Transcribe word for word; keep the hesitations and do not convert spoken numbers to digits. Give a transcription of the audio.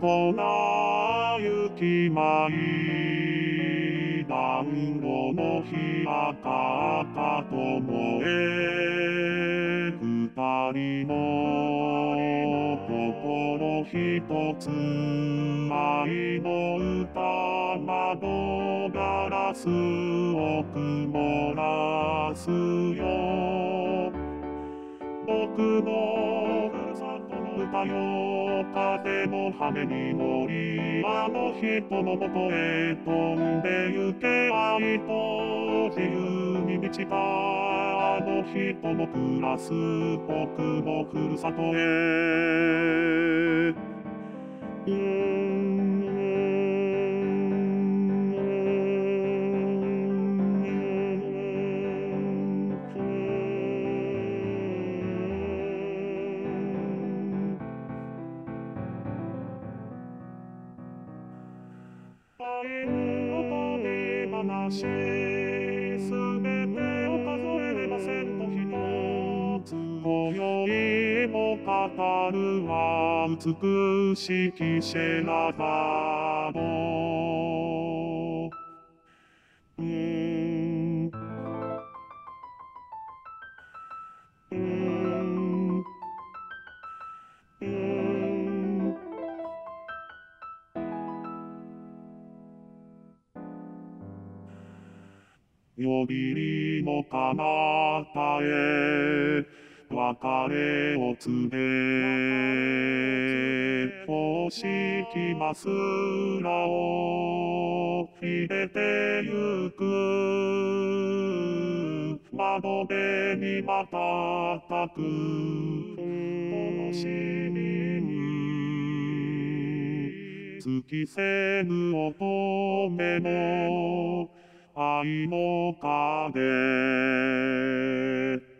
粉雪舞暖炉の火赤々と燃え二人の心一つ愛の歌窓ガラスを曇らすよ僕のふるさとの歌よ風の羽に乗りあの人のもとへ飛んで行け愛と自由に満ちたあの人の暮らす僕のふるさとへうーん愛の旅話すべてを数えれば千と一つ今宵も語るは美しきシェラザードうーんうーんうーんよびりの彼方へ別れを告げ星きますらを入れてゆく窓辺に瞬く楽しみに尽きせぬ乙女の愛の影